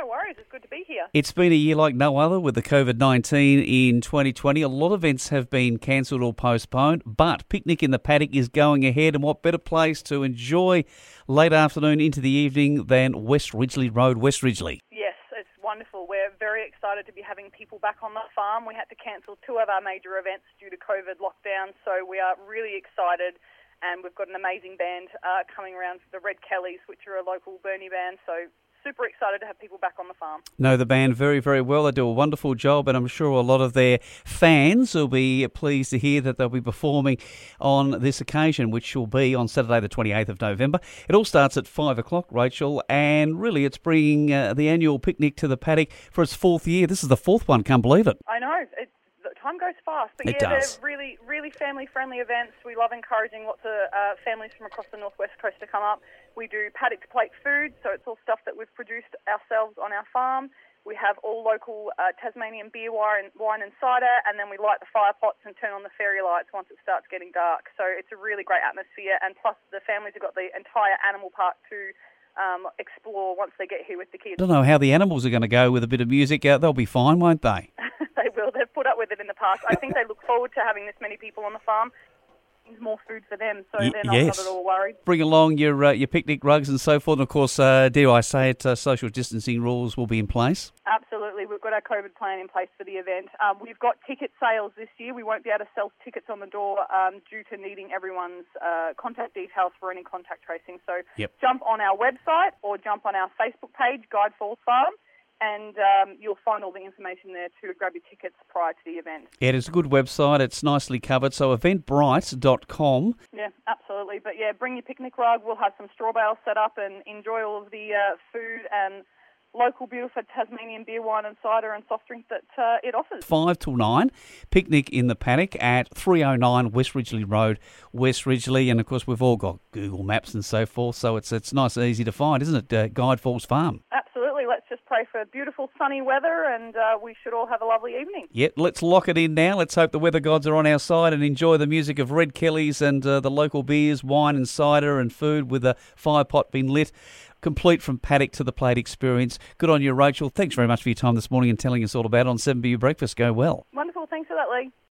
No worries. It's good to be here. It's been a year like no other with the COVID-19 in 2020. A lot of events have been cancelled or postponed, but Picnic in the Paddock is going ahead, and what better place to enjoy late afternoon into the evening than West Ridgley Road, West Ridgley. Yes, it's wonderful. We're very excited to be having people back on the farm. We had to cancel 2 of our major events due to COVID lockdown, so we are really excited. And we've got an amazing band coming around, the Red Kellys, which are a local Burnie band. So super excited to have people back on the farm. Know the band very, very well. They do a wonderful job, and I'm sure a lot of their fans will be pleased to hear that they'll be performing on this occasion, which will be on Saturday the 28th of November. It all starts at 5 o'clock, Rachel, and really it's bringing the annual Picnic to the Paddock for its 4th year. This is the 4th one, can't believe it. I know. Time goes fast, but it yeah, does. They're really, really family-friendly events. We love encouraging lots of families from across the northwest coast to come up. We do paddock to plate food, so it's all stuff that we've produced ourselves on our farm. We have all local Tasmanian beer, wine and cider, and then we light the fire pots and turn on the fairy lights once it starts getting dark. So it's a really great atmosphere, and plus the families have got the entire animal park to explore once they get here with the kids. I don't know how the animals are going to go with a bit of music. They'll be fine, won't they? They will. They've put up with it in the past. I think they look forward to having this many people on the farm. It's more food for them, so they're not at all worried. Bring along your picnic rugs and so forth. And of course, dare I say it, social distancing rules will be in place. Absolutely. We've got our COVID plan in place for the event. We've got ticket sales this year. We won't be able to sell tickets on the door due to needing everyone's contact details for any contact tracing. So jump on our website or jump on our Facebook page, Guide Falls Farm, and you'll find all the information there to grab your tickets prior to the event. Yeah, it's a good website. It's nicely covered. So eventbrite.com. Yeah, absolutely. But yeah, bring your picnic rug. We'll have some straw bales set up and enjoy all of the food and local beautiful Tasmanian beer, wine and cider and soft drinks that it offers. 5 till 9, Picnic in the Paddock at 309 West Ridgley Road, West Ridgley. And, of course, we've all got Google Maps and so forth, so it's nice and easy to find, isn't it, Guide Falls Farm? Absolutely. Let's just pray for beautiful sunny weather and we should all have a lovely evening. Yeah, let's lock it in now. Let's hope the weather gods are on our side and enjoy the music of Red Kellys and the local beers, wine and cider and food with a fire pot being lit. Complete from paddock to the plate experience. Good on you, Rachel. Thanks very much for your time this morning and telling us all about it on 7BU Breakfast. Go well. Wonderful. Thanks for that, Lee.